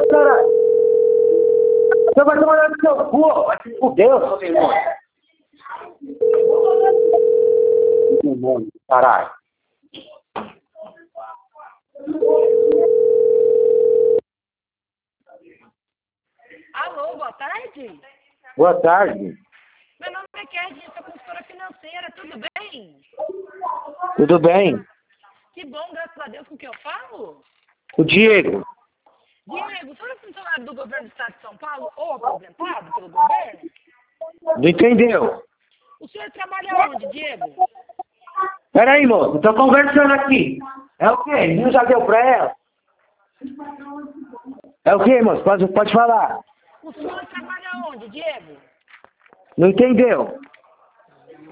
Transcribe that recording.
Caralho. Você vai tomar no seu cu, vai se fuder, seu demônio. Caralho. Alô, boa tarde. Boa tarde. Meu nome é Kelly, eu sou consultora financeira, tudo bem? Tudo bem? Que bom, graças a Deus, com quem eu falo? O Diego. Diego, o senhor é funcionário do governo do estado de São Paulo ou aposentado pelo governo? Não entendeu? O senhor trabalha onde, Diego? Peraí, moço, tô conversando aqui. É o quê? Não já deu pra ela? É o quê, moço? Pode falar. O senhor trabalha onde, Diego? Não entendeu?